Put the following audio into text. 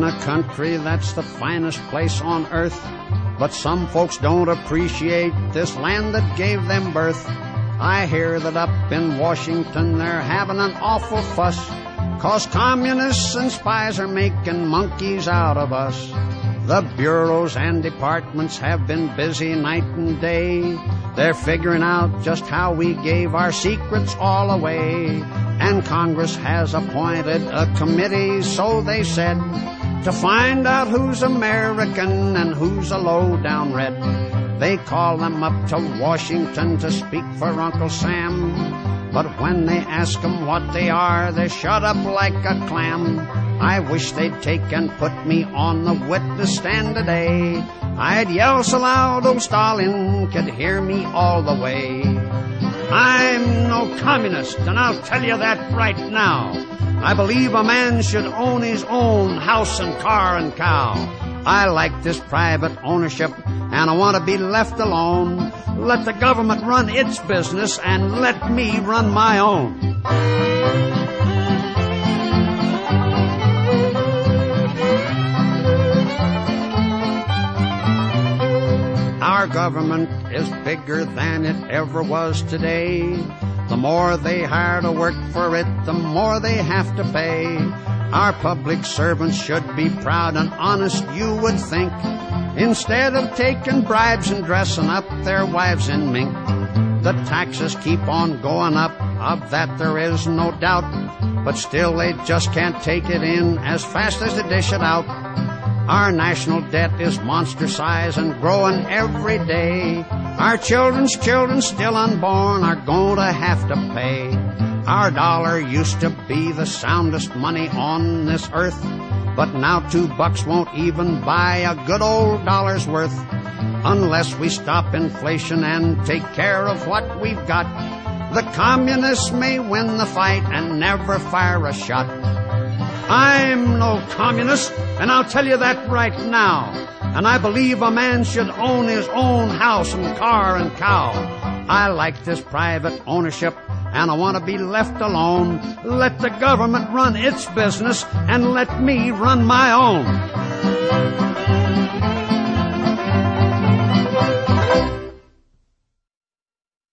a country that's the finest place on earth, but some folks don't appreciate this land that gave them birth. I hear that up in Washington they're having an awful fuss, 'cause communists and spies are making monkeys out of us. The bureaus and departments have been busy night and day. They're figuring out just how we gave our secrets all away. And Congress has appointed a committee, so they said, to find out who's American and who's a low-down red. They call them up to Washington to speak for Uncle Sam, but when they ask them what they are, they shut up like a clam. I wish they'd take and put me on the witness stand today. I'd yell so loud old Stalin could hear me all the way. I'm no communist, and I'll tell you that right now. I believe a man should own his own house and car and cow. I like this private ownership, and I want to be left alone. Let the government run its business, and let me run my own. Our government is bigger than it ever was today. The more they hire to work for it, the more they have to pay. Our public servants should be proud and honest, you would think, instead of taking bribes and dressing up their wives in mink. The taxes keep on going up, of that there is no doubt, but still they just can't take it in as fast as they dish it out. Our national debt is monster size and growing every day. Our children's children still unborn are going to have to pay. Our dollar used to be the soundest money on this earth, but now $2 won't even buy a good old dollar's worth. Unless we stop inflation and take care of what we've got, the communists may win the fight and never fire a shot. I'm no communist, and I'll tell you that right now. And I believe a man should own his own house and car and cow. I like this private ownership, and I want to be left alone. Let the government run its business, and let me run my own.